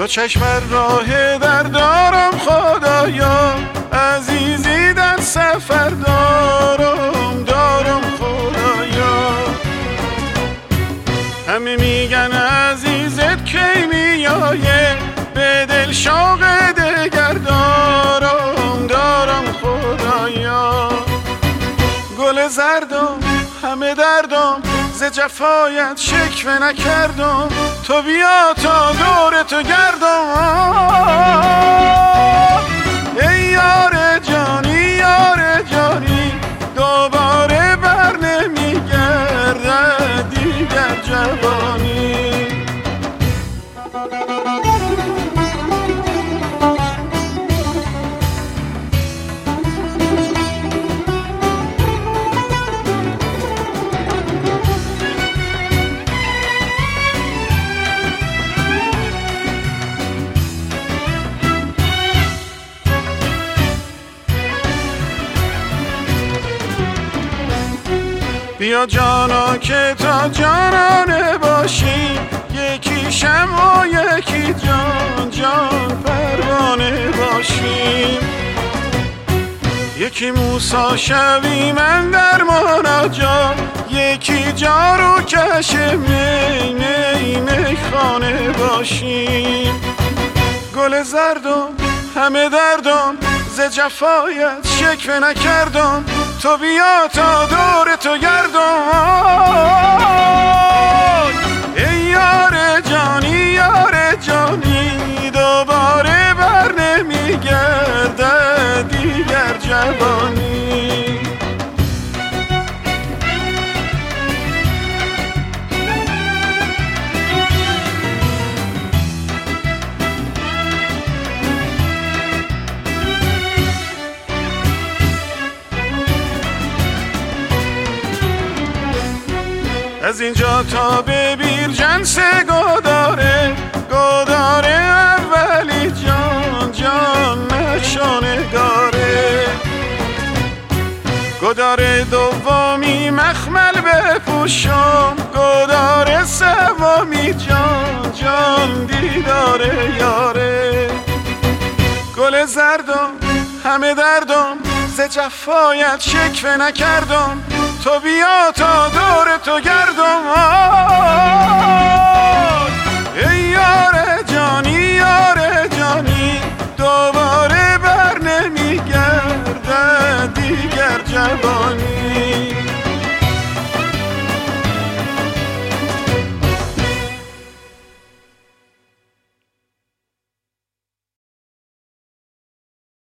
تو چشم راه در دارم خدایا، عزیزی در سفر دارم خدایا. همه میگن عزیزت کی میایه، به دل شوق دگر دارم خدایا. گل زردم همه دردم، ز جفایت شکوه نکردم، تو بیا تا دور تو گردم. ای یار جانی دوباره بر نمیگردد دیگر جوانی. بیا جانا که تا جانانه باشی، یکی شمع و یکی جان پروانه باشیم. یکی موسی شوی من در مناجات، یکی جارو کش می خانه باشیم. گل زردم همه دردم، ز جفایت شکوه نکردم، تو بیا تا دور تو گردم. ای یار جانی دوباره بر نمیگردد دیگر جوانی. از اینجا تا به بیرجنس گداره اولی جان نقشانگاره. گداره دومی مخمل بپوشم، گداره سومی جان دیداره یاره. گل زردم همه دردم، ز جفایت شکوه نکردم، تو بیا تا دور تو گردم. ای یار جانی